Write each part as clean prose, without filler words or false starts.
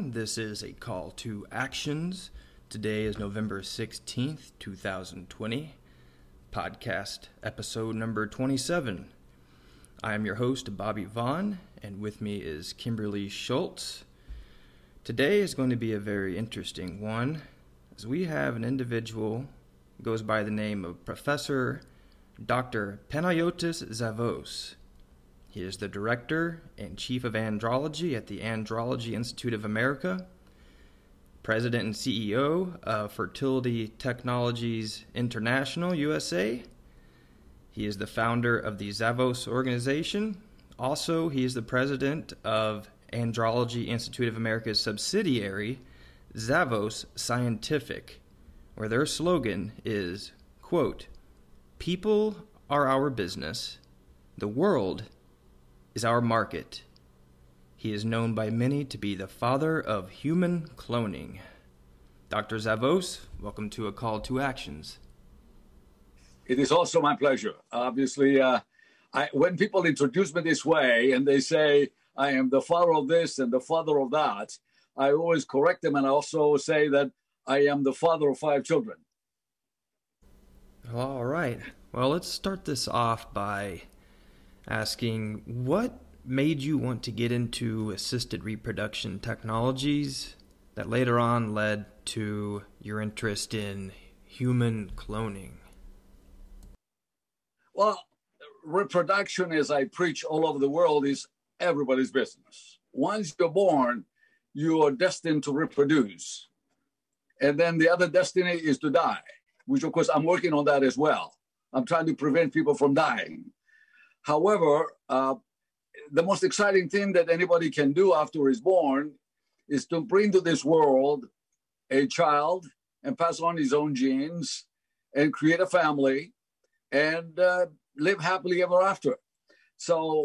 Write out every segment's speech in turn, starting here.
This is a call to actions. Today is November 16th, 2020. Podcast episode number 27. I am your host, Bobby Vaughn, and with me is Kimberly Schultz. Today is going to be a very interesting one, as we have an individual who goes by the name of Professor Dr. Panayotis Zavos. He is the Director and Chief of Andrology at the Andrology Institute of America, President and CEO of Fertility Technologies International, USA. He is the founder of the Zavos organization. Also, he is the President of Andrology Institute of America's subsidiary, Zavos Scientific, where their slogan is, quote, "People are our business. The world is our market." He is known by many to be the father of human cloning. Dr. Zavos, welcome to A Call to Actions. It is also my pleasure. Obviously, when people introduce me this way and they say, I am the father of this and the father of that, I always correct them and I also say that I am the father of 5 children. All right. Well, let's start this off by asking, what made you want to get into assisted reproduction technologies that later on led to your interest in human cloning? Well, reproduction, as I preach all over the world, is everybody's business. Once you're born, you are destined to reproduce. And then the other destiny is to die, which, of course, I'm working on that as well. I'm trying to prevent people from dying. However, the most exciting thing that anybody can do after he's born is to bring to this world a child and pass on his own genes and create a family and live happily ever after. So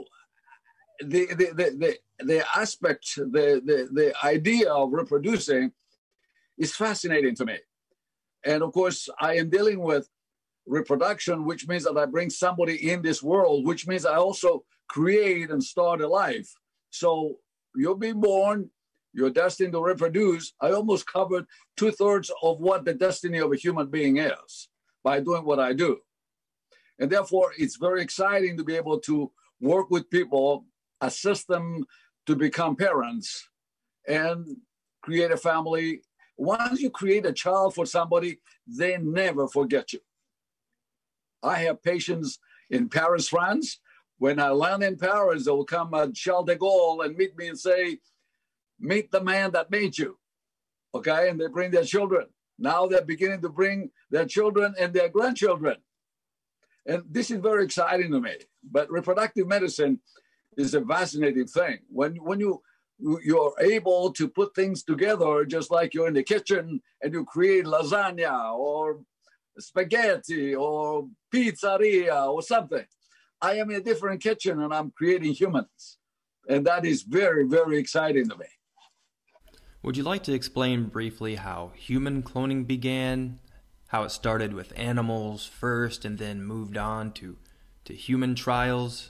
the aspect, the idea of reproducing is fascinating to me. And of course, I am dealing with reproduction, which means that I bring somebody in this world, which means I also create and start a life. So you'll be born, you're destined to reproduce. I almost covered 2/3 of what the destiny of a human being is by doing what I do. And therefore, it's very exciting to be able to work with people, assist them to become parents, and create a family. Once you create a child for somebody, they never forget you. I have patients in Paris, France. When I land in Paris, they will come at Charles de Gaulle and meet me and say, "Meet the man that made you." Okay, and they bring their children. Now they're beginning to bring their children and their grandchildren. And this is very exciting to me. But reproductive medicine is a fascinating thing. When you're able to put things together, just like you're in the kitchen and you create lasagna or spaghetti or pizzeria or something. I am in a different kitchen and I'm creating humans. And that is very, very exciting to me. Would you like to explain briefly how human cloning began, how it started with animals first and then moved on to human trials?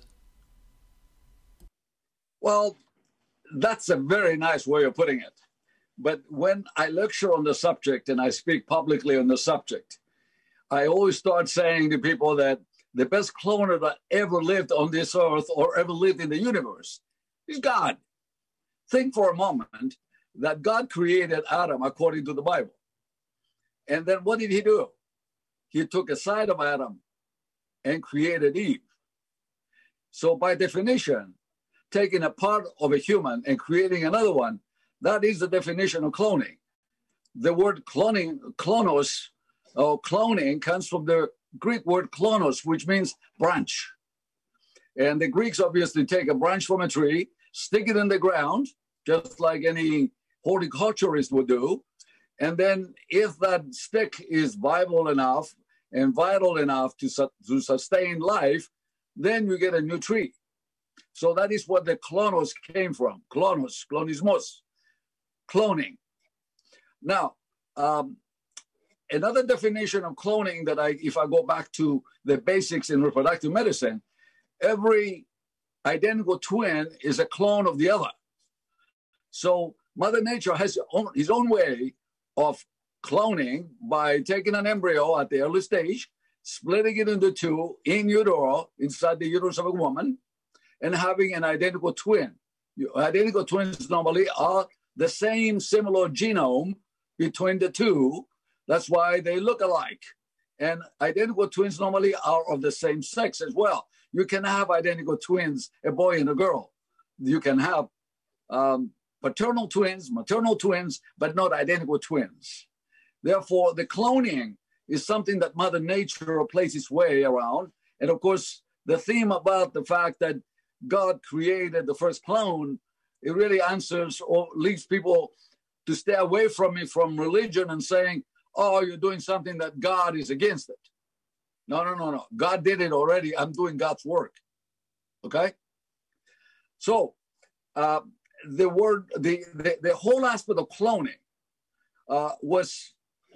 Well, that's a very nice way of putting it. But when I lecture on the subject and I speak publicly on the subject, I always start saying to people that the best cloner that ever lived on this earth or ever lived in the universe is God. Think for a moment that God created Adam according to the Bible. And then what did he do? He took a side of Adam and created Eve. So by definition, taking a part of a human and creating another one, that is the definition of cloning. The word cloning, klonos, or cloning comes from the Greek word klonos, which means branch. And the Greeks obviously take a branch from a tree, stick it in the ground, just like any horticulturist would do. And then if that stick is viable enough and vital enough to sustain life, then you get a new tree. So that is what the klonos came from. Klonos, klonismos, cloning. Now, another definition of cloning that if I go back to the basics in reproductive medicine, every identical twin is a clone of the other. So Mother Nature has his own way of cloning by taking an embryo at the early stage, splitting it into two in utero, inside the uterus of a woman, and having an identical twin. Identical twins normally are the same similar genome between the two. That's why they look alike. And identical twins normally are of the same sex as well. You can have identical twins, a boy and a girl. You can have paternal twins, maternal twins, but not identical twins. Therefore, the cloning is something that Mother Nature plays its way around. And of course, the theme about the fact that God created the first clone, it really answers or leads people to stay away from it, from religion, and saying, oh, you're doing something that God is against it. No. God did it already. I'm doing God's work. Okay? So the whole aspect of cloning was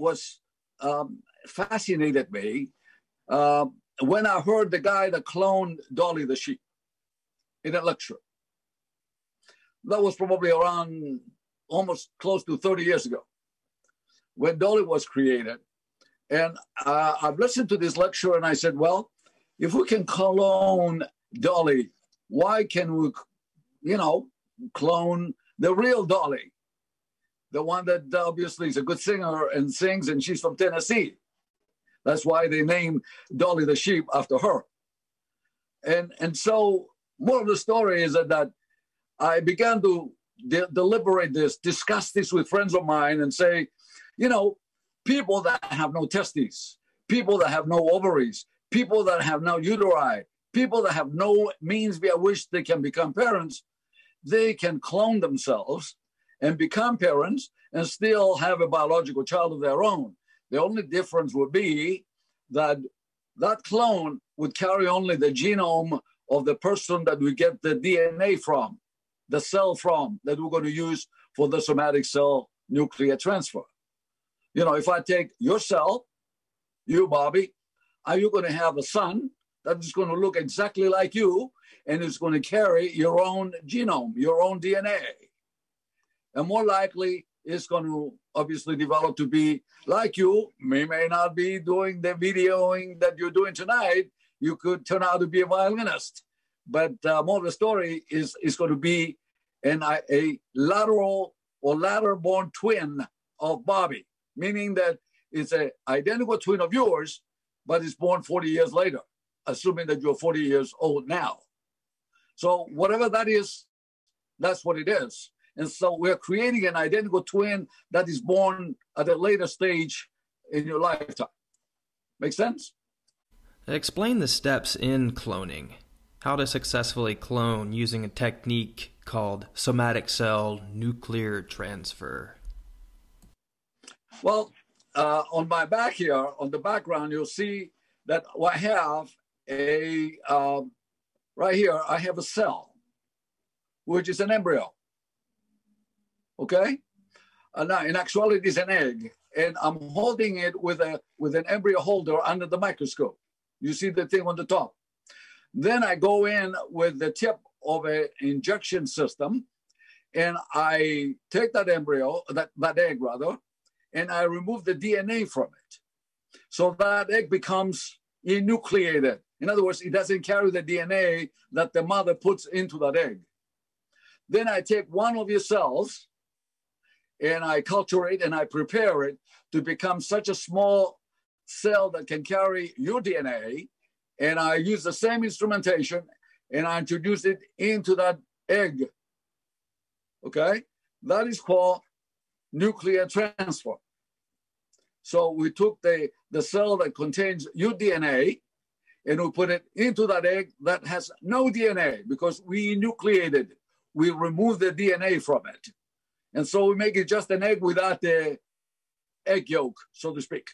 fascinated me when I heard the guy that cloned Dolly the sheep in a lecture. That was probably around almost close to 30 years ago when Dolly was created. And I've listened to this lecture and I said, well, if we can clone Dolly, why can we, clone the real Dolly? The one that obviously is a good singer and sings, and she's from Tennessee. That's why they named Dolly the sheep after her. And so more of the story is that I began to deliberate this, discuss this with friends of mine and say, people that have no testes, people that have no ovaries, people that have no uteri, people that have no means by which they can become parents, they can clone themselves and become parents and still have a biological child of their own. The only difference would be that that clone would carry only the genome of the person that we get the DNA from, the cell from, that we're going to use for the somatic cell nuclear transfer. If I take your cell, you, Bobby, are you going to have a son that is going to look exactly like you and is going to carry your own genome, your own DNA? And more likely, it's going to obviously develop to be like you. May not be doing the videoing that you're doing tonight. You could turn out to be a violinist. But more of the story is going to be a lateral or lateral-born twin of Bobby, meaning that it's an identical twin of yours, but it's born 40 years later, assuming that you're 40 years old now. So whatever that is, that's what it is. And so we're creating an identical twin that is born at a later stage in your lifetime. Make sense? Explain the steps in cloning. How to successfully clone using a technique called somatic cell nuclear transfer. Well, on my back here, on the background, you'll see that I have right here, I have a cell, which is an embryo. Okay? Now, in actuality, it's an egg, and I'm holding it with an embryo holder under the microscope. You see the thing on the top. Then I go in with the tip of an injection system, and I take that embryo, that egg rather, and I remove the DNA from it. So that egg becomes enucleated. In other words, it doesn't carry the DNA that the mother puts into that egg. Then I take one of your cells, and I culture it and I prepare it to become such a small cell that can carry your DNA. And I use the same instrumentation and I introduce it into that egg. Okay? That is called nuclear transfer. So we took the cell that contains your DNA and we put it into that egg that has no DNA because we enucleated it. We removed the DNA from it. And so we make it just an egg without the egg yolk, so to speak.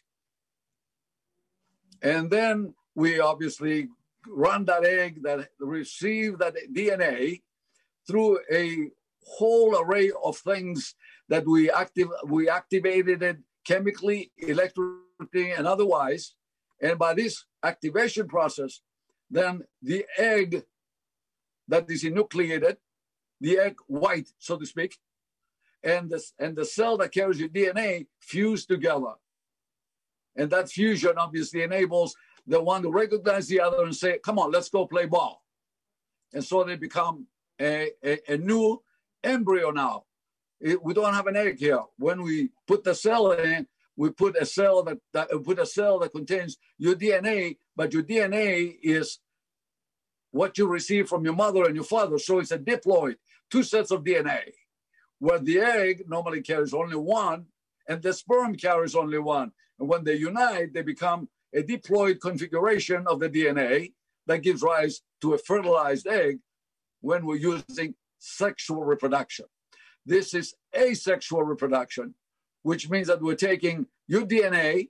And then we obviously run that egg that received that DNA through a whole array of things that we activated it chemically, electrically, and otherwise. And by this activation process, then the egg that is enucleated, the egg white, so to speak, and the cell that carries your DNA fuse together. And that fusion obviously enables the one to recognize the other and say, come on, let's go play ball. And so they become a new embryo now. We don't have an egg here. When we put the cell in, we put a cell that contains your DNA, but your DNA is what you receive from your mother and your father. So it's a diploid, two sets of DNA, where the egg normally carries only one and the sperm carries only one. And when they unite, they become a diploid configuration of the DNA that gives rise to a fertilized egg when we're using sexual reproduction. This is asexual reproduction, which means that we're taking your DNA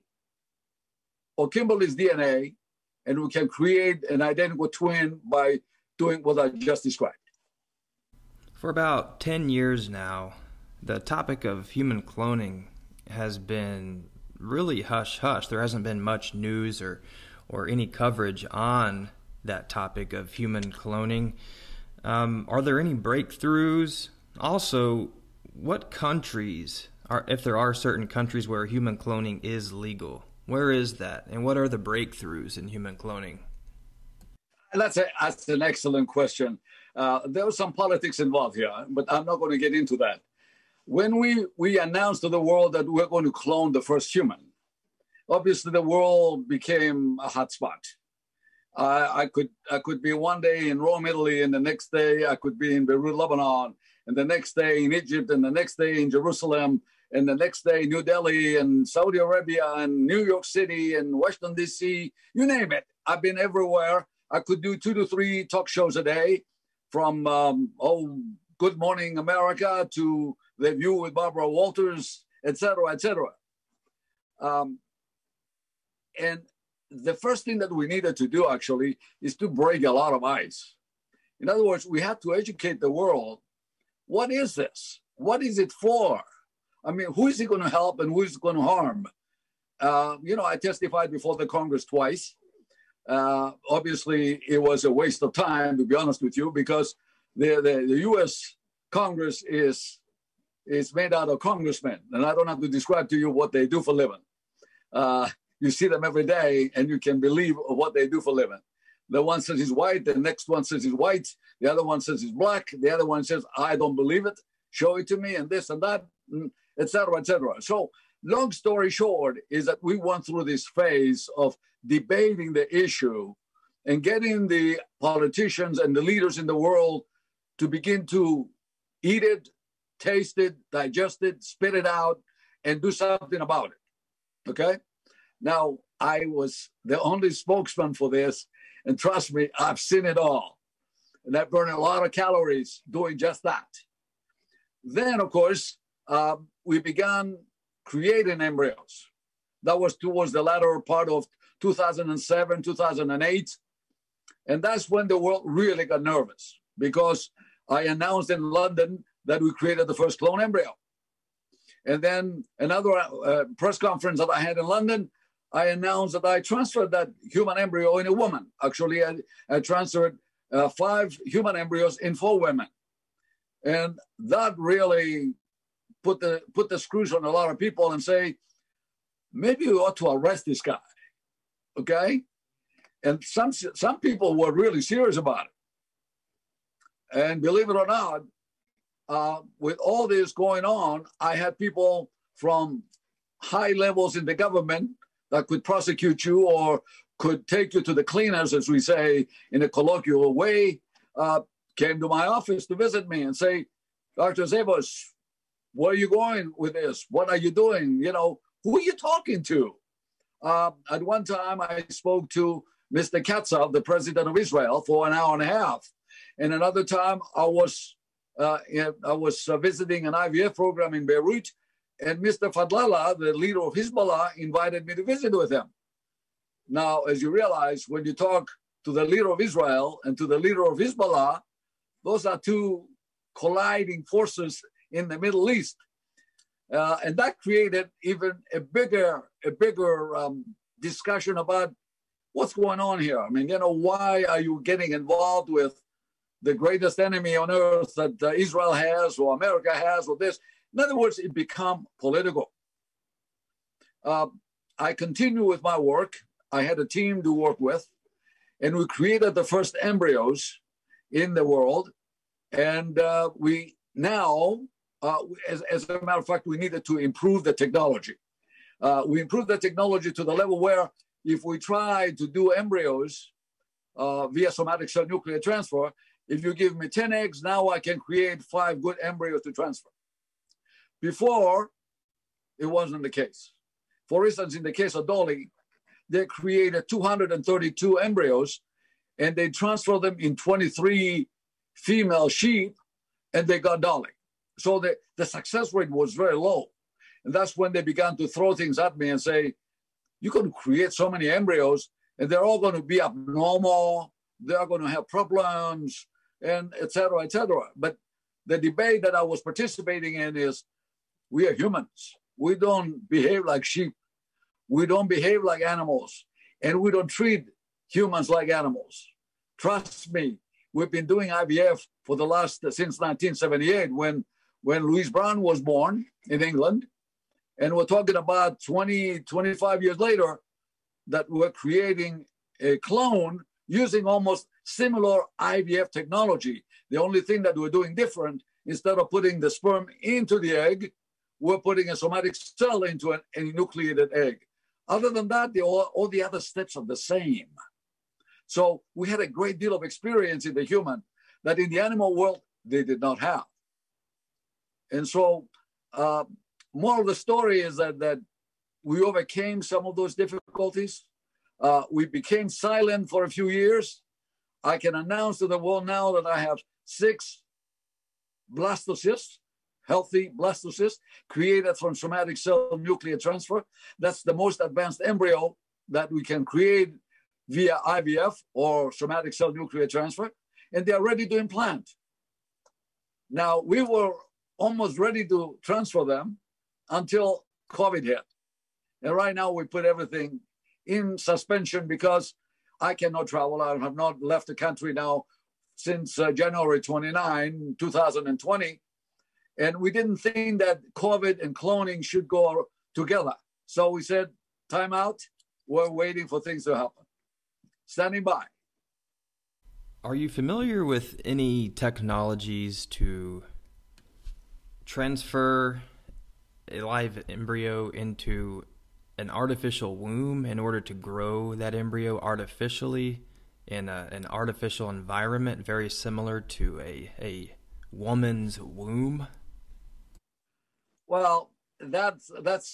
or Kimberly's DNA, and we can create an identical twin by doing what I just described. For about 10 years now, the topic of human cloning has been really hush-hush. There hasn't been much news or any coverage on that topic of human cloning. Are there any breakthroughs? Also, what countries, if there are certain countries where human cloning is legal, where is that? And what are the breakthroughs in human cloning? That's an excellent question. There was some politics involved here, but I'm not going to get into that. When we announced to the world that we're going to clone the first human, obviously the world became a hotspot. I could be one day in Rome, Italy, and the next day I could be in Beirut, Lebanon, and the next day in Egypt, and the next day in Jerusalem, and the next day New Delhi, and Saudi Arabia, and New York City, and Washington, D.C., you name it. I've been everywhere. I could do 2 to 3 talk shows a day, from Good Morning America to The View with Barbara Walters, et cetera, et cetera. And the first thing that we needed to do, actually, is to break a lot of ice. In other words, we had to educate the world. What is this? What is it for? I mean, who is it going to help and who is it going to harm? I testified before the Congress twice. Obviously, it was a waste of time, to be honest with you, because the U.S. Congress is made out of congressmen, and I don't have to describe to you what they do for a living. You see them every day, and you can believe what they do for a living. The one says he's white, the next one says he's white, the other one says he's black, the other one says, I don't believe it, show it to me, and this and that, et cetera, et cetera. So long story short is that we went through this phase of debating the issue and getting the politicians and the leaders in the world to begin to eat it, taste it, digest it, spit it out, and do something about it, okay? Now, I was the only spokesman for this, and trust me, I've seen it all. And I burned a lot of calories doing just that. Then, of course, we began creating embryos. That was towards the latter part of 2007, 2008. And that's when the world really got nervous, because I announced in London that we created the first clone embryo. And then another press conference that I had in London, I announced that I transferred that human embryo in a woman. Actually, I transferred 5 human embryos in 4 women. And that really put the screws on a lot of people and say, maybe we ought to arrest this guy, okay? And some people were really serious about it. And believe it or not, with all this going on, I had people from high levels in the government that could prosecute you or could take you to the cleaners, as we say in a colloquial way, came to my office to visit me and say, Dr. Zebos, where are you going with this? What are you doing? Who are you talking to? At one time, I spoke to Mr. Katsav, the president of Israel, for an hour and a half. And another time, I was visiting an IVF program in Beirut, and Mr. Fadlallah, the leader of Hezbollah, invited me to visit with him. Now, as you realize, when you talk to the leader of Israel and to the leader of Hezbollah, those are 2 colliding forces in the Middle East. And that created even a bigger discussion about what's going on here. I mean, why are you getting involved with the greatest enemy on earth that Israel has or America has or this? In other words, it became political. I continue with my work. I had a team to work with, and we created the first embryos in the world. And we now, as a matter of fact, we needed to improve the technology. We improved the technology to the level where if we try to do embryos via somatic cell nuclear transfer, if you give me 10 eggs, now I can create 5 good embryos to transfer. Before, it wasn't the case. For instance, in the case of Dolly, they created 232 embryos, and they transferred them in 23 female sheep, and they got Dolly. So the success rate was very low. And that's when they began to throw things at me and say, you're going to create so many embryos, and they're all going to be abnormal, they're going to have problems, and et cetera, et cetera. But the debate that I was participating in is, we are humans. We don't behave like sheep. We don't behave like animals. And we don't treat humans like animals. Trust me, we've been doing IVF for the last, since 1978, when Louise Brown was born in England. And we're talking about 20, 25 years later that we're creating a clone using almost similar IVF technology. The only thing that we're doing different, instead of putting the sperm into the egg, we're putting a somatic cell into a nucleated egg. Other than that, all the other steps are the same. So we had a great deal of experience in the human that in the animal world, they did not have. And so more of the story is that we overcame some of those difficulties. We became silent for a few years. I can announce to the world now that I have 6 blastocysts, healthy blastocysts, created from somatic cell nuclear transfer. That's the most advanced embryo that we can create via IVF or somatic cell nuclear transfer, and they are ready to implant. Now, we were almost ready to transfer them until COVID hit. And right now we put everything in suspension because I cannot travel. I have not left the country now since January 29, 2020. And we didn't think that COVID and cloning should go together. So we said, time out. We're waiting for things to happen. Standing by. Are you familiar with any technologies to transfer a live embryo into an artificial womb in order to grow that embryo artificially in an artificial environment very similar to a woman's womb? Well, that's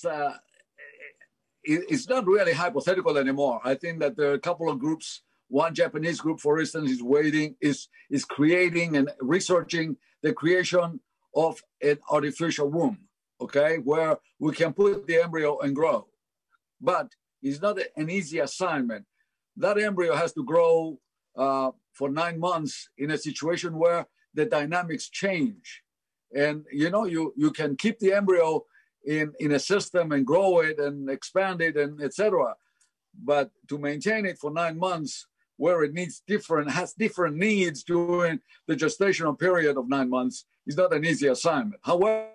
it's not really hypothetical anymore. I think that there are a couple of groups. One Japanese group, for instance, is creating and researching the creation of an artificial womb, okay, where we can put the embryo and grow. But it's not an easy assignment. That embryo has to grow for 9 months in a situation where the dynamics change. And, you can keep the embryo in a system and grow it and expand it and etc. But to maintain it for 9 months where it has different needs during the gestational period of 9 months is not an easy assignment. However,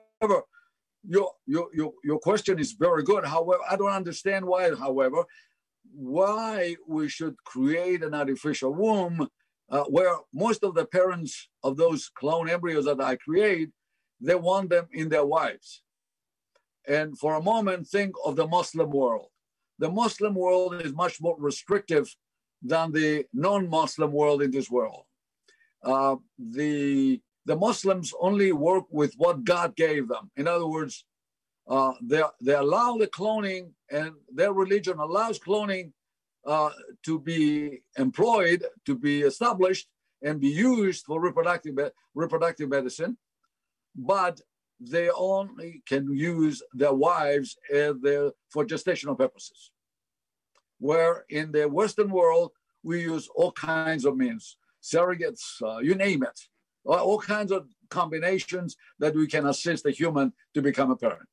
your question is very good. However, I don't understand why we should create an artificial womb where most of the parents of those clone embryos that I create, they want them in their wives. And for a moment, think of the Muslim world. The Muslim world is much more restrictive than the non-Muslim world in this world. The Muslims only work with what God gave them. In other words, they allow the cloning, and their religion allows cloning to be employed, to be established, and be used for reproductive medicine. But they only can use their wives for gestational purposes. Where in the Western world, we use all kinds of means, surrogates, you name it, all kinds of combinations that we can assist the human to become a parent.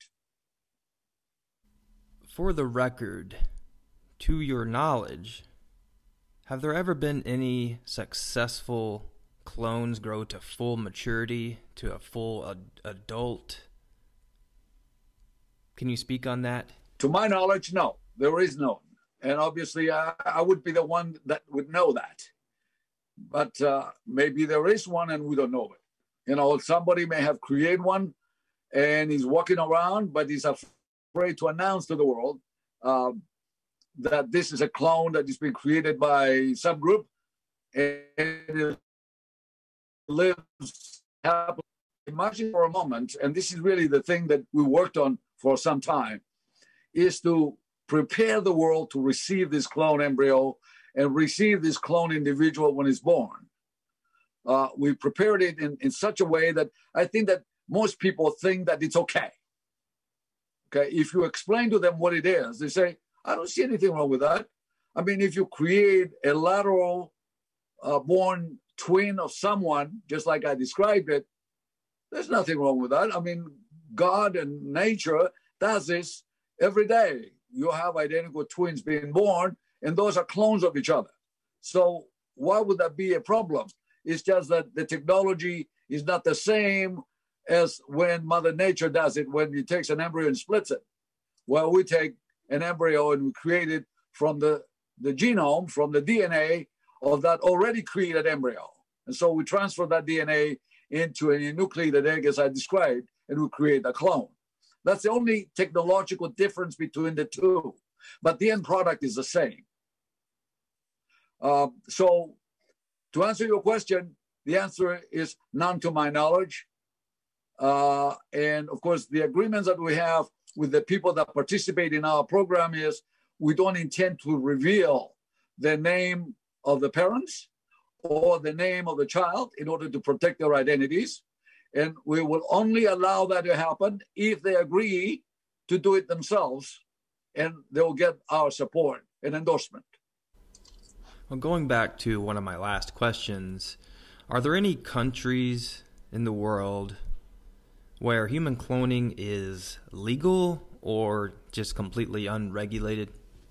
For the record, to your knowledge, have there ever been any successful clones grow to full maturity, to a full adult Can you speak on that? To my knowledge, no, there is none. And obviously, I would be the one that would know that. But maybe there is one and we don't know it. Somebody may have created one and he's walking around, but he's afraid to announce to the world that this is a clone that has been created by some group and it lives happily. Imagine for a moment, and this is really the thing that we worked on for some time, is to prepare the world to receive this clone embryo and receive this clone individual when it's born. We prepared it in such a way that I think that most people think that it's okay. Okay, if you explain to them what it is, they say, I don't see anything wrong with that. I mean, if you create a lateral born twin of someone, just like I described it, there's nothing wrong with that. I mean, God and nature does this every day. You have identical twins being born, and those are clones of each other. So why would that be a problem? It's just that the technology is not the same as when Mother Nature does it, when it takes an embryo and splits it. Well, we take an embryo and we create it from the genome, from the DNA of that already created embryo. And so we transfer that DNA into a nucleated egg, as I described, and we create a clone. That's the only technological difference between the two. But the end product is the same. So to answer your question, the answer is none to my knowledge. And of course, the agreements that we have with the people that participate in our program is we don't intend to reveal the name of the parents or the name of the child in order to protect their identities. And we will only allow that to happen if they agree to do it themselves, and they will get our support and endorsement. Well, going back to one of my last questions, are there any countries in the world where human cloning is legal or just completely unregulated?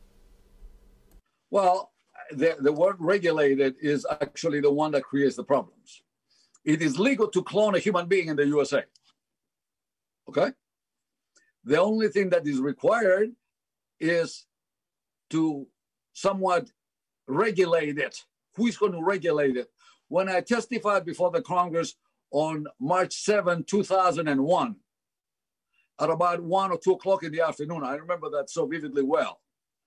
Well, the word regulated is actually the one that creates the problems. It is legal to clone a human being in the USA. Okay? The only thing that is required is to somewhat regulate it. Who is going to regulate it? When I testified before the Congress on March 7, 2001, at about 1 or 2 o'clock in the afternoon, I remember that so vividly well.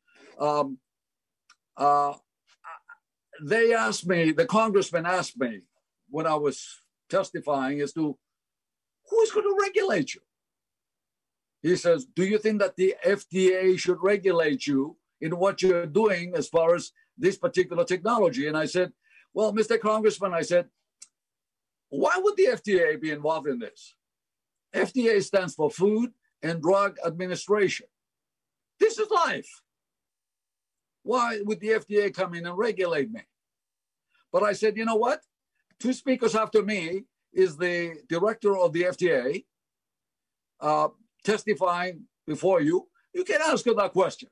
They asked me, the congressman asked me when I was testifying as to who's going to regulate you? He says, do you think that the FDA should regulate you in what you're doing as far as this particular technology? And I said, well, Mr. Congressman, I said, why would the FDA be involved in this? FDA stands for Food and Drug Administration. This is life. Why would the FDA come in and regulate me? But I said, you know what? 2 speakers after me is the director of the FDA testifying before you. You can ask her that question.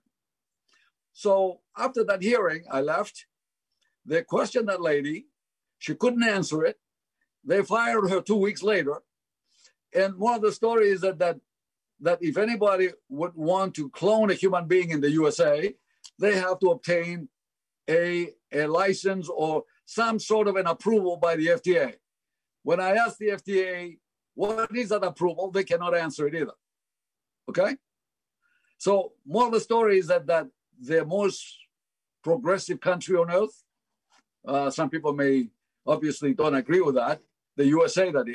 So after that hearing, I left. They questioned that lady. She couldn't answer it. They fired her 2 weeks later. And one of the stories is that if anybody would want to clone a human being in the USA, they have to obtain a license or some sort of an approval by the FDA. When I asked the FDA, what is that approval? They cannot answer it either. Okay? So more of the story is that the most progressive country on earth, some people may obviously don't agree with that, the USA that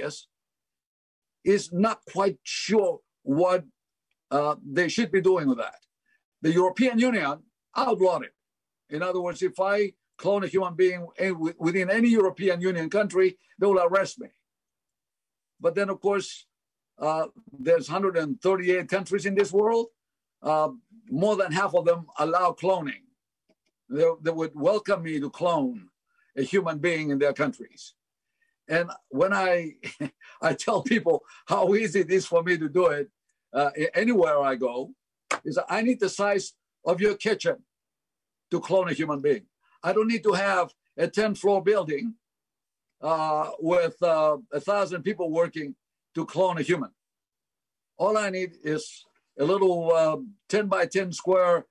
is not quite sure what they should be doing with that. The European Union outlawed it. In other words, if I clone a human being within any European Union country, they will arrest me. But then, of course, there's 138 countries in this world. More than half of them allow cloning. They would welcome me to clone a human being in their countries. And when I tell people how easy it is for me to do it, anywhere I go, is I need the size of your kitchen to clone a human being. I don't need to have a 10-floor building with 1,000 people working to clone a human. All I need is a little 10 by 10 square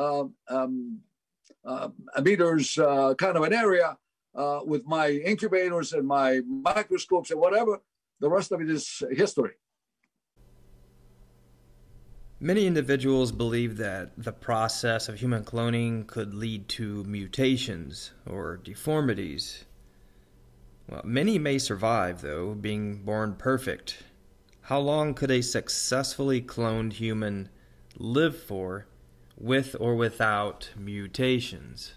meters kind of an area with my incubators and my microscopes and whatever. The rest of it is history. Many individuals believe that the process of human cloning could lead to mutations or deformities. Well, many may survive, though, being born perfect. How long could a successfully cloned human live for, with or without mutations?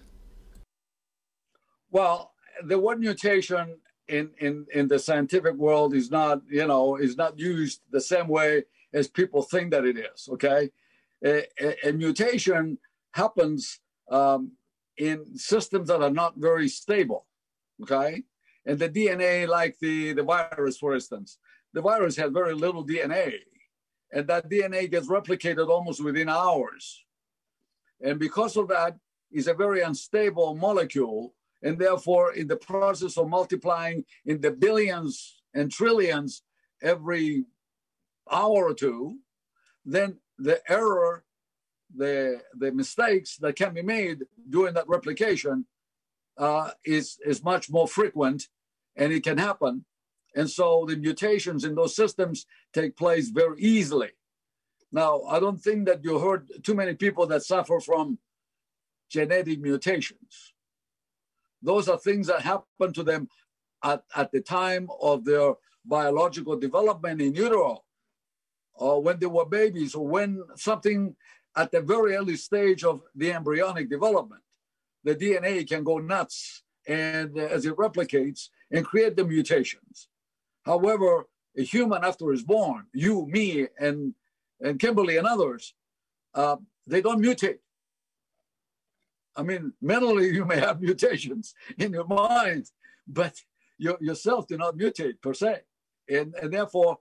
Well, the word mutation in the scientific world is not used the same way as people think that it is, okay? A mutation happens in systems that are not very stable, okay? And the DNA, like the virus, for instance, the virus has very little DNA, and that DNA gets replicated almost within hours. And because of that, it's a very unstable molecule, and therefore, in the process of multiplying in the billions and trillions every hour or two, then the error, the mistakes that can be made during that replication is much more frequent, and it can happen. And so the mutations in those systems take place very easily. Now, I don't think that you heard too many people that suffer from genetic mutations. Those are things that happen to them at the time of their biological development in utero, or when they were babies, or when something at the very early stage of the embryonic development, the DNA can go nuts, and as it replicates and create the mutations. However, a human after is born, you, me, and Kimberly and others, they don't mutate. I mean, mentally you may have mutations in your mind, but yourself do not mutate per se, and therefore,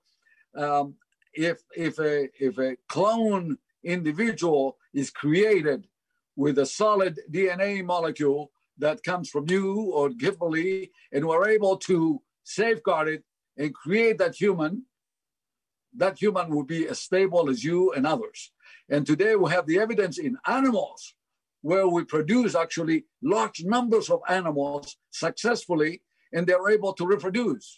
if a clone individual is created with a solid DNA molecule that comes from you or Kimberly, and we're able to safeguard it and create that human will be as stable as you and others. And today we have the evidence in animals where we produce actually large numbers of animals successfully, and they're able to reproduce.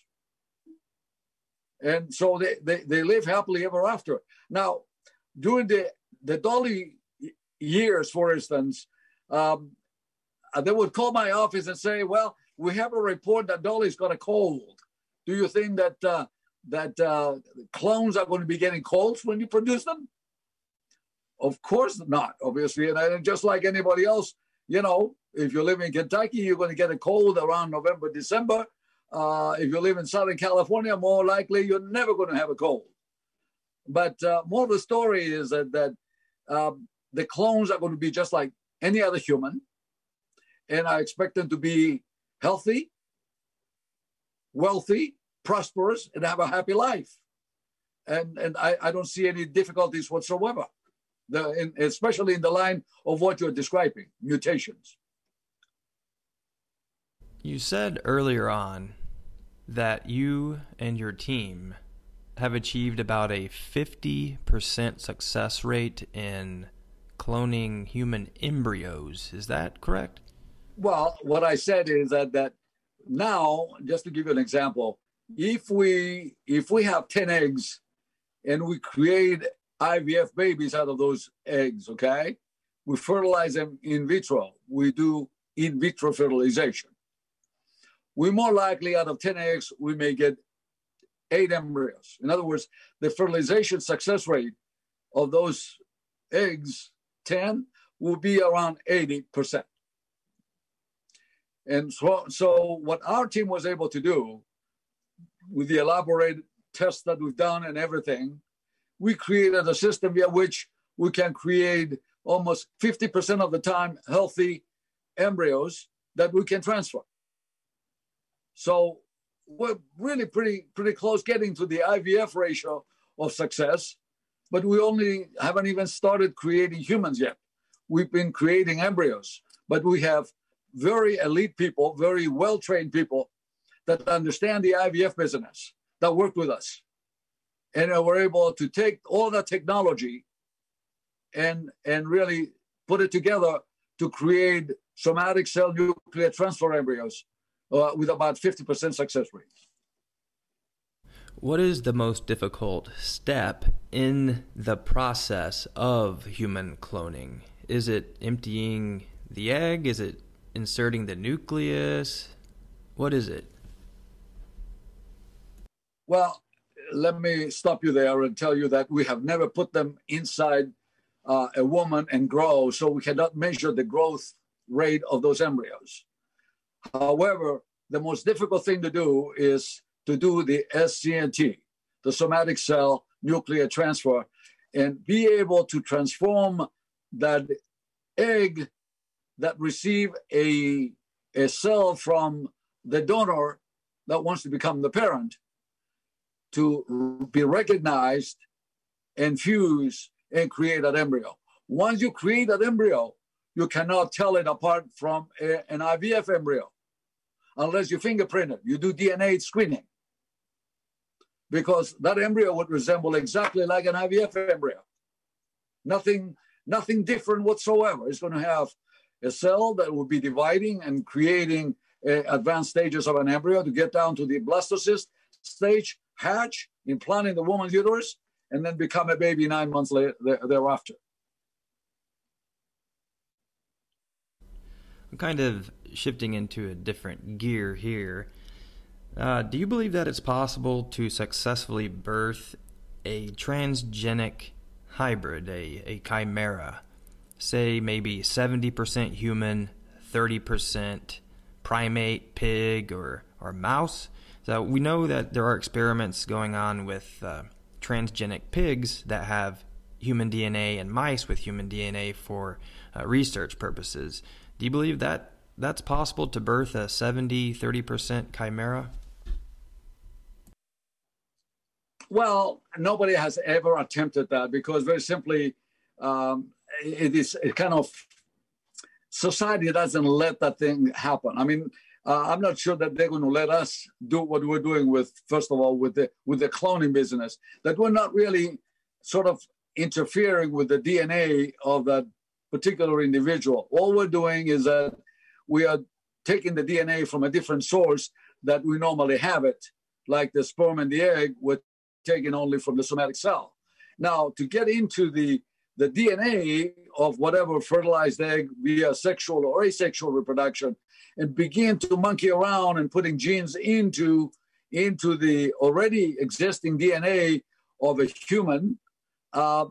And so they live happily ever after. Now, during the Dolly years, for instance, they would call my office and say, well, we have a report that Dolly's got a cold. Do you think that clones are going to be getting colds when you produce them? Of course not, obviously. And just like anybody else, if you live in Kentucky, you're going to get a cold around November, December. If you live in Southern California, more likely you're never going to have a cold. But more of the story is that the clones are going to be just like any other human. And I expect them to be healthy, wealthy, prosperous, and have a happy life. And I don't see any difficulties whatsoever, especially in the line of what you're describing, mutations. You said earlier on that you and your team have achieved about a 50% success rate in cloning human embryos. Is that correct? Well, what I said is that now, just to give you an example, if we have 10 eggs and we create IVF babies out of those eggs, okay, we fertilize them in vitro. We do in vitro fertilization. We're more likely out of 10 eggs, we may get 8 embryos. In other words, the fertilization success rate of those eggs, 10, will be around 80%. And so what our team was able to do with the elaborate tests that we've done and everything, we created a system via which we can create almost 50% of the time healthy embryos that we can transfer. So we're really pretty close getting to the IVF ratio of success, but we haven't even started creating humans yet. We've been creating embryos, but we have very elite people, very well-trained people that understand the IVF business, that work with us. And we're able to take all that technology and really put it together to create somatic cell nuclear transfer embryos with about 50% success rate. What is the most difficult step in the process of human cloning? Is it emptying the egg? Is it inserting the nucleus? What is it? Well, let me stop you there and tell you that we have never put them inside a woman and grow, so we cannot measure the growth rate of those embryos. However, the most difficult thing to do is to do the SCNT, the somatic cell nuclear transfer, and be able to transform that egg that receive a cell from the donor that wants to become the parent to be recognized and fuse and create that embryo. Once you create that embryo, you cannot tell it apart from an IVF embryo unless you fingerprint it. You do DNA screening, because that embryo would resemble exactly like an IVF embryo. Nothing different whatsoever. It's going to have a cell that will be dividing and creating advanced stages of an embryo to get down to the blastocyst stage, hatch, implant in the woman's uterus, and then become a baby 9 months thereafter. I'm kind of shifting into a different gear here. Do you believe that it's possible to successfully birth a transgenic hybrid, a chimera, say maybe 70% human, 30% primate, pig, or mouse? So we know that there are experiments going on with transgenic pigs that have human DNA and mice with human DNA for research purposes. Do you believe that that's possible to birth a 70-30% chimera? Well, nobody has ever attempted that because very simply, it kind of, society doesn't let that thing happen. I mean, I'm not sure that they're going to let us do what we're doing with, first of all, with the cloning business, that we're not really sort of interfering with the DNA of that particular individual. All we're doing is that we are taking the DNA from a different source that we normally have it, like the sperm and the egg, we're taken only from the somatic cell. Now, to get into the DNA of whatever fertilized egg via sexual or asexual reproduction and begin to monkey around and putting genes into the already existing DNA of a human, I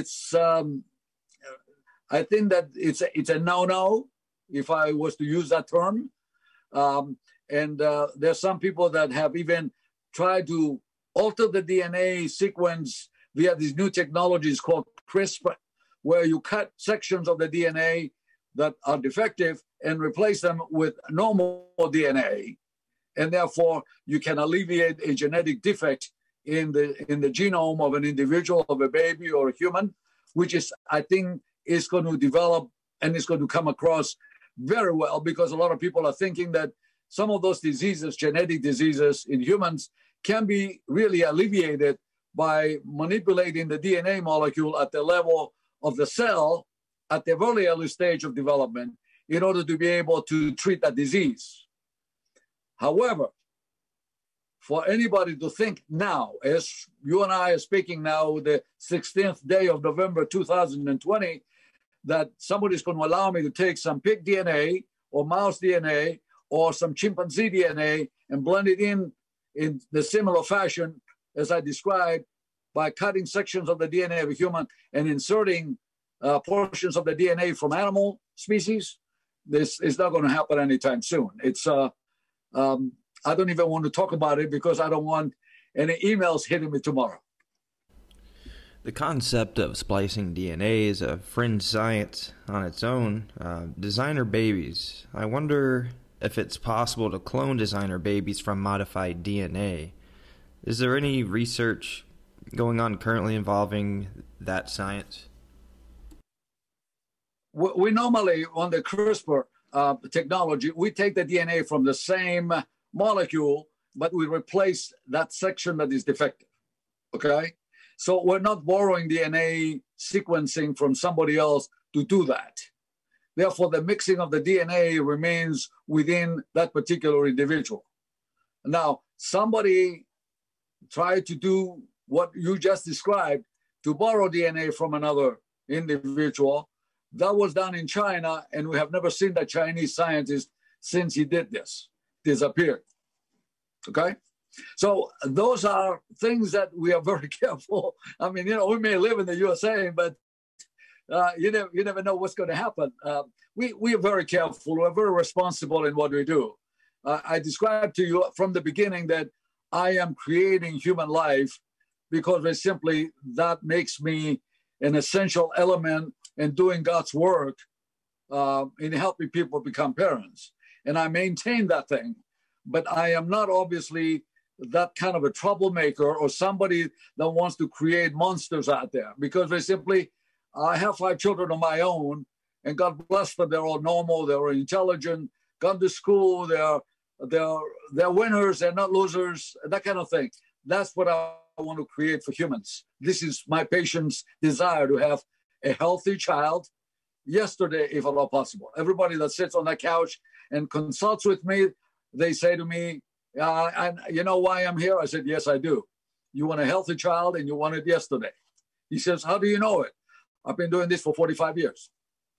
think that it's a no-no, if I was to use that term. There's some people that have even tried to alter the DNA sequence via these new technologies called CRISPR, where you cut sections of the DNA that are defective and replace them with normal DNA. And therefore, you can alleviate a genetic defect in the genome of an individual, of a baby or a human, which is, I think, is going to develop and is going to come across very well, because a lot of people are thinking that some of those diseases, genetic diseases in humans, can be really alleviated by manipulating the DNA molecule at the level of the cell at the very early stage of development in order to be able to treat that disease. However, for anybody to think now, as you and I are speaking now, the 16th day of November 2020, that somebody's going to allow me to take some pig DNA or mouse DNA or some chimpanzee DNA and blend it in the similar fashion as I described, by cutting sections of the DNA of a human and inserting portions of the DNA from animal species, this is not going to happen anytime soon. It's I don't even want to talk about it because I don't want any emails hitting me tomorrow. The concept of splicing DNA is a fringe science on its own. Designer babies. I wonder if it's possible to clone designer babies from modified DNA. Is there any research going on currently involving that science? We normally, on the CRISPR technology, we take the DNA from the same molecule, but we replace that section that is defective, okay? So we're not borrowing DNA sequencing from somebody else to do that. Therefore, the mixing of the DNA remains within that particular individual. Now, somebody tried to do what you just described, to borrow DNA from another individual. That was done in China, and we have never seen that Chinese scientist since he did this, disappeared. Okay? So those are things that we are very careful. I mean, we may live in the USA, but you never know what's going to happen. We are very careful. We're very responsible in what we do. I described to you from the beginning that I am creating human life because simply that makes me an essential element in doing God's work in helping people become parents. And I maintain that thing. But I am not obviously that kind of a troublemaker or somebody that wants to create monsters out there, because I have 5 children of my own, and God bless them, they're all normal, they're intelligent, gone to school, they're winners, they're not losers, that kind of thing. That's what I want to create for humans. This is my patient's desire, to have a healthy child yesterday, if at all possible. Everybody that sits on that couch and consults with me, they say to me, and you know why I'm here? I said, yes, I do. You want a healthy child and you want it yesterday. He says, how do you know it? I've been doing this for 45 years.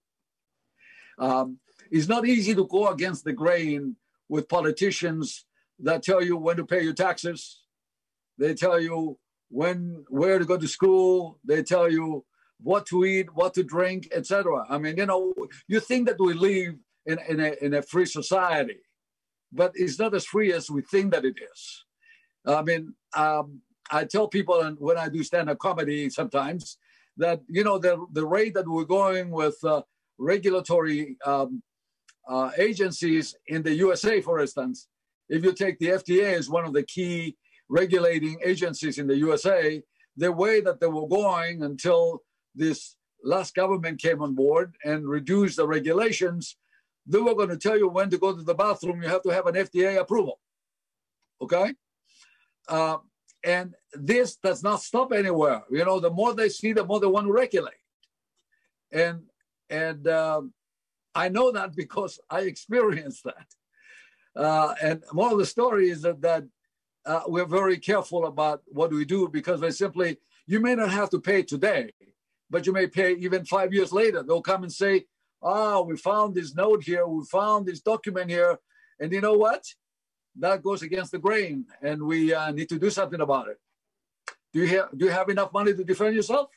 It's not easy to go against the grain with politicians that tell you when to pay your taxes. They tell you where to go to school. They tell you what to eat, what to drink, etc. I mean, you think that we live in a free society, but it's not as free as we think that it is. I mean, I tell people, and when I do stand-up comedy sometimes, that, the rate that we're going with regulatory agencies in the USA, for instance, if you take the FDA as one of the key regulating agencies in the USA, the way that they were going until this last government came on board and reduced the regulations, they were going to tell you when to go to the bathroom. You have to have an FDA approval. Okay? And this does not stop anywhere. The more they see, the more they want to regulate. And I know that because I experienced that. And more of the story is that we're very careful about what we do, because you may not have to pay today, but you may pay even 5 years later. They'll come and say, we found this note here, we found this document here, and you know what? That goes against the grain, and we need to do something about it. Do you have enough money to defend yourself?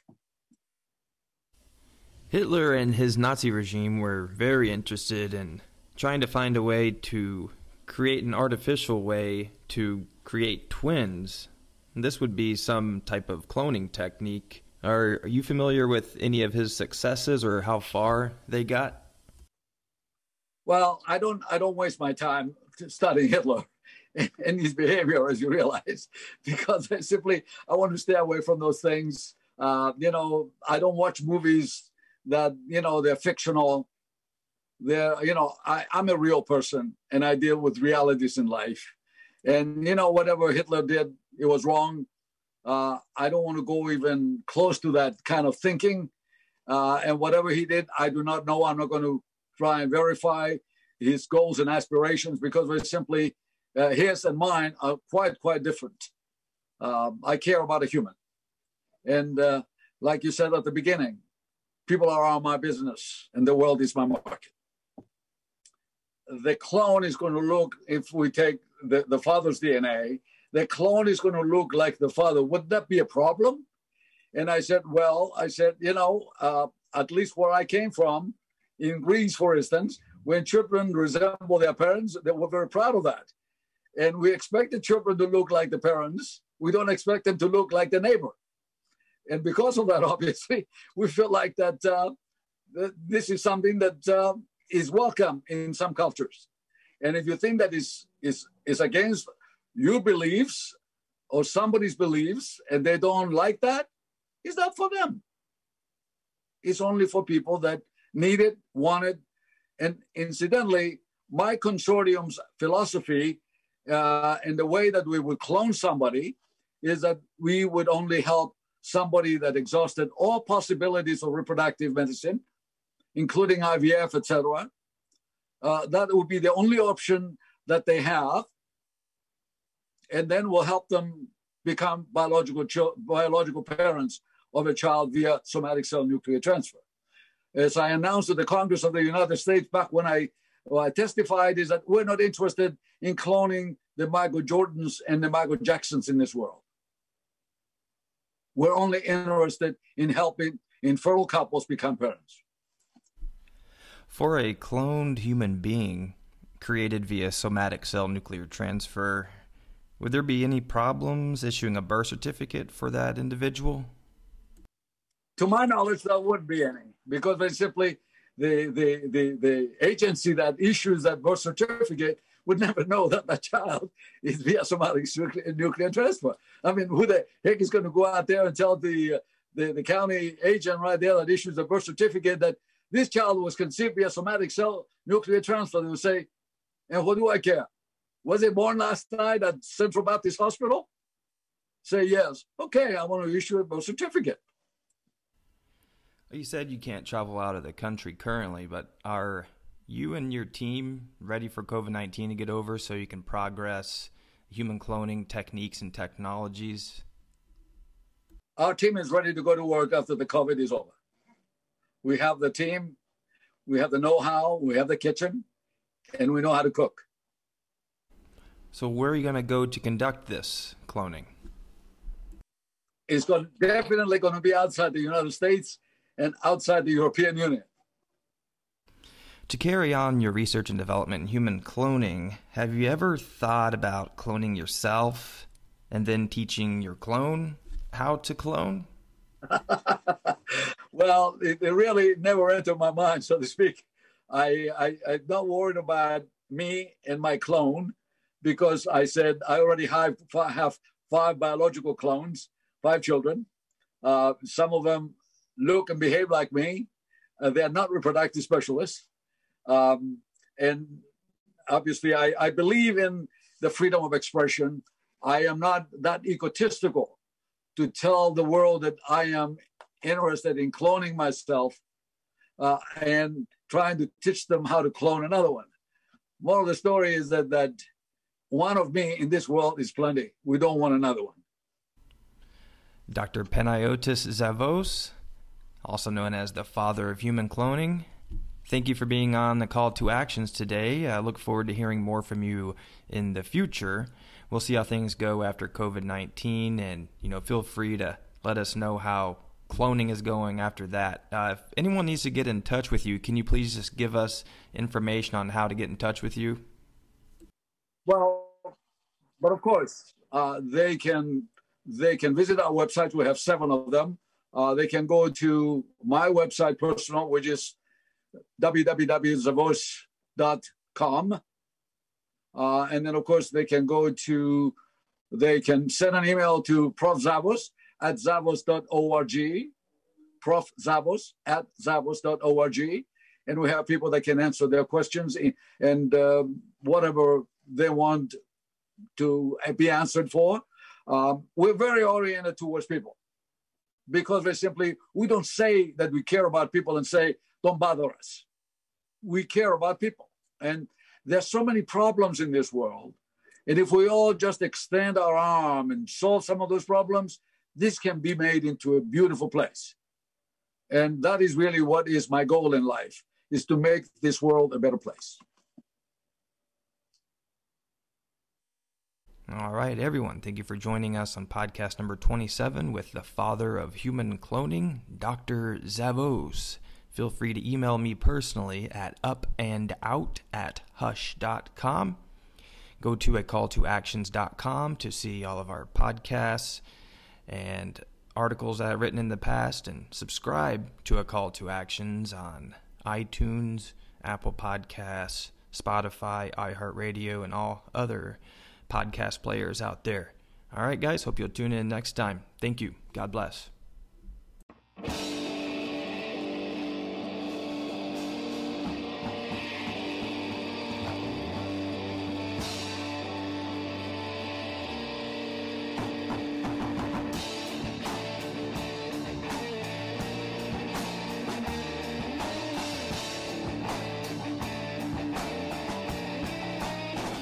Hitler and his Nazi regime were very interested in trying to find a way to create an artificial way to create twins. And this would be some type of cloning technique. Are you familiar with any of his successes or how far they got? Well, I don't waste my time studying Hitler and his behavior, as you realize, because I want to stay away from those things. I don't watch movies that, they're fictional. I'm a real person, and I deal with realities in life. And, whatever Hitler did, it was wrong. I don't want to go even close to that kind of thinking. And whatever he did, I do not know. I'm not going to try and verify his goals and aspirations, because we're his and mine are quite different. I care about a human. And like you said at the beginning, people are my business and the world is my market. The clone is going to look, if we take the father's DNA, the clone is going to look like the father. Would that be a problem? And I said, at least where I came from, in Greece, for instance, when children resemble their parents, they were very proud of that. And we expect the children to look like the parents. We don't expect them to look like the neighbor. And because of that, obviously, we feel like that this is something that is welcome in some cultures. And if you think that is against your beliefs or somebody's beliefs and they don't like that, it's not for them. It's only for people that need it, want it. And incidentally, my consortium's philosophy and the way that we would clone somebody is that we would only help somebody that exhausted all possibilities of reproductive medicine, including IVF, etc. That would be the only option that they have. And then we'll help them become biological parents of a child via somatic cell nuclear transfer. As I announced to the Congress of the United States back when I testified, is that we're not interested in cloning the Michael Jordans and the Michael Jacksons in this world. We're only interested in helping infertile couples become parents. For a cloned human being created via somatic cell nuclear transfer, would there be any problems issuing a birth certificate for that individual? To my knowledge, there wouldn't be any, because they simply the agency that issues that birth certificate would never know that that child is via somatic nuclear transfer. I mean, who the heck is going to go out there and tell the county agent right there that issues the birth certificate that this child was conceived via somatic cell nuclear transfer? They will say, and what do I care? Was it born last night at Central Baptist Hospital? Say yes. Okay, I want to issue a birth certificate. You said you can't travel out of the country currently, but are you and your team ready for COVID-19 to get over so you can progress human cloning techniques and technologies? Our team is ready to go to work after the COVID is over. We have the team, we have the know-how, we have the kitchen, and we know how to cook. So where are you going to go to conduct this cloning? It's definitely going to be outside the United States and outside the European Union. To carry on your research and development in human cloning, have you ever thought about cloning yourself and then teaching your clone how to clone? Well, it really never entered my mind, so to speak. I'm not worried about me and my clone, because I said I already have 5 biological clones, 5 children. Some of them look and behave like me. They are not reproductive specialists. And obviously, I believe in the freedom of expression. I am not that egotistical to tell the world that I am interested in cloning myself and trying to teach them how to clone another one. Moral of the story is that one of me in this world is plenty. We don't want another one. Dr. Panayotis Zavos, also known as the father of human cloning, thank you for being on the Call to Actions today. I look forward to hearing more from you in the future. We'll see how things go after COVID-19, and feel free to let us know how cloning is going after that. If anyone needs to get in touch with you, can you please just give us information on how to get in touch with you? Well, but of course, they can visit our website. We have 7 of them. They can go to my website personal, which is www.zavos.com. And then, of course, they can send an email to Prof. Zavos at zavos.org, Prof. Zavos at zavos.org. And we have people that can answer their questions and whatever they want to be answered for. We're very oriented towards people, because we don't say that we care about people and say, don't bother us. We care about people. And there's so many problems in this world. And if we all just extend our arm and solve some of those problems, this can be made into a beautiful place. And that is really what is my goal in life, is to make this world a better place. All right, everyone. Thank you for joining us on podcast number 27 with the father of human cloning, Dr. Zavos. Feel free to email me personally at upandout@hush.com. Go to acalltoactions.com to see all of our podcasts and articles that I've written in the past, and subscribe to A Call to Actions on iTunes, Apple Podcasts, Spotify, iHeartRadio, and all other podcast players out there. All right, guys, hope you'll tune in next time. Thank you. God bless.